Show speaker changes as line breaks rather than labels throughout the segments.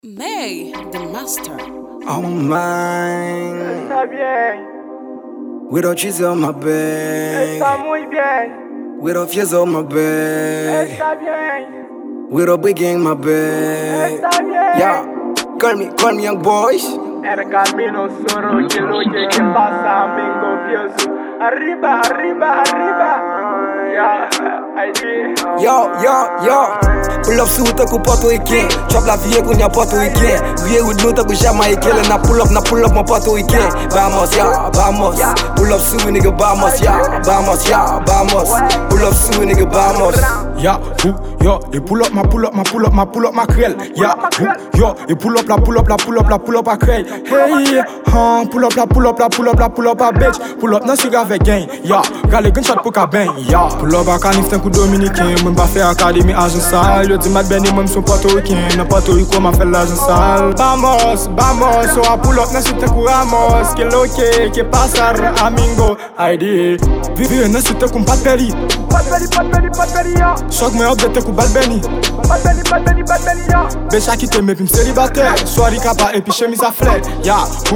May, the master.
Oh mine.
Está bien,
With cheese on my bed.
está muy bien,
With fears on my bed.
está bien,
With big in my bed.
está bien.
Yeah. Call me young boys.
El camino solo que pasa, amigo fioso. Arriba, arriba, arriba. Yeah, I did.
Yo. Pull up suit ku Puerto Rican. Chop la vie ku nya Puerto Rican. Vie with no ku Jamaican. Na pull up my Puerto Rican. Vamos, ya, vamos. Pull up suit nigga, vamos, ya, vamos. Pull up suit nigga, vamos.
Yeah, yo, et pull up ma crelle. Yeah, yo, et pull up a crelle. Hey, pull up a bitch. Pull up nan sur avec gang. Yeah, gale gunshot pour ka bang. Yeah, pull up a canif ten coup dominicain. Mwen ba fè académie agent sale. Yo di mat ben et moi m'son Puerto Rican. Nan Puerto Rico m'a fè l'agent sale. Vamos, so a pull up nan sur ten coup Ramos. Que loke, que pasar, amigo. ID, vive nan sur ten coup pat peri.
Pat belly, yeah.
Choc mwen update ten coup bad benny.
Pat belly, yeah.
Becha ki te me pi m célibataire. Soirée kapa et puis chemise à flare. Ya,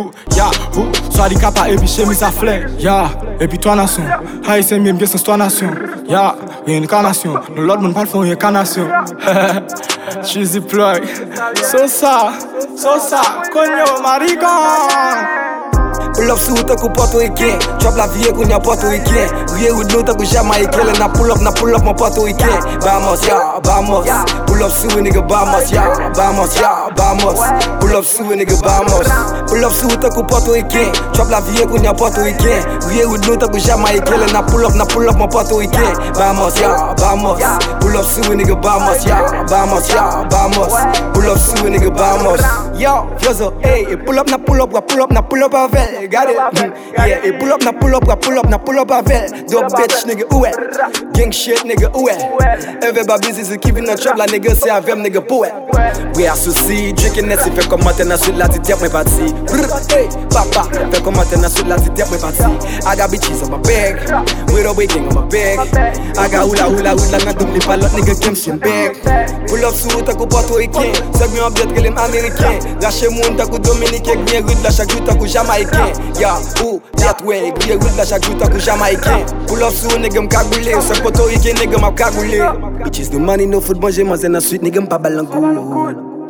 soirée kapa et puis chemise à flare. Ya, et puis toi nation. Haïtien bien bien sans toi nation. Ya, réincarnation. Nous l'autre monde parle font réincarnation. Cheesy plug. So ça, cogno marigon.
Pull up suit ku Puerto Rican. Chop la vie ku nya Puerto Rican. Vie with no ku Jamaican. Na pull up my Puerto Rican. Vamos, ya, vamos. Pull up suit nigga, vamos, ya, vamos. Pull up suit nigga, vamos. Pull up suit ku Puerto Rican. Chop la vie ku nya Puerto Rican. Vie with no ku Jamaican. Na pull up my Puerto Rican. Vamos, ya, vamos. Pull up suit nigga, vamos, ya, vamos. Pull up suit nigga, vamos. Yo, fioso, hey, pull up a vel. Got it? Yeah, et pull up a vel. Dope bitch nigga, ouè. Gang shit nigga, ouè. Everybody busy keeping the trouble, la nigga c'est avec nigga pouet. We are souci, drinking nest, fait commenter na suite la tête, moi parti. Hey, papa, fait commenter na suite la tête, moi parti. I got bitches on my bag, with a waking on my bag. I got hula, na double palot, nigga game some bag. Pull up suit, taku Puerto Rican. Sag me update, que l'aime américain. Rache moun, taku dominicain, bien rude, la chaque jour, taku jamaïcain. Yeah, that way, bien rude, la chaque jour, taku jamaïcain. Pull up suit, nigga m'cagoulé. Sag Puerto Rican, nigga m'cagoulé. Bitches no money, no food, manger, manger na suite, nigga m'pa balangou.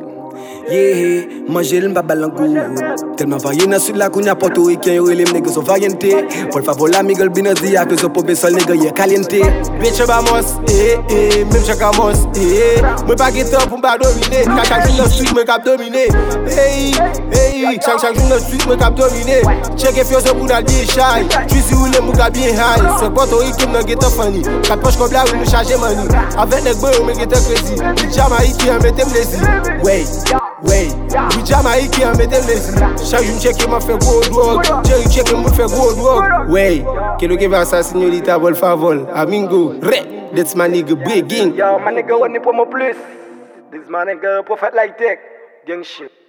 Yeah, manger l'mpa balangou. Tellement varié na suite la kounya Puerto Rican. Yo les niggas sont variantés. Por favor la miguel binadia, que so pobe sol nigga, yeah caliente.
Bitch vamos, même chaque amos, moi pas get up pour m'pa dominer. Chaque jour dans street moi cap dominer. Chaque jour dans street moi cap dominer. Check if you're pour d'aller shy. Tu sais où les mouga bien high. C'est Puerto Rican no get up funny. Quatre poches comme là où nous charger money. Avec les boys on me get up crazy. Jamaïcain mettez lazy. Wey, we Jamaïcain mettez lazy. Chaque jour check m'a fait gros drug. Check m'a fait gros drug. Wey, que lo que va ça señorita por favor. Amigo, that's my nigga breaking.
Yo, my nigga, what ni promo plus? This my nigga, prophet like tech. Gang shit.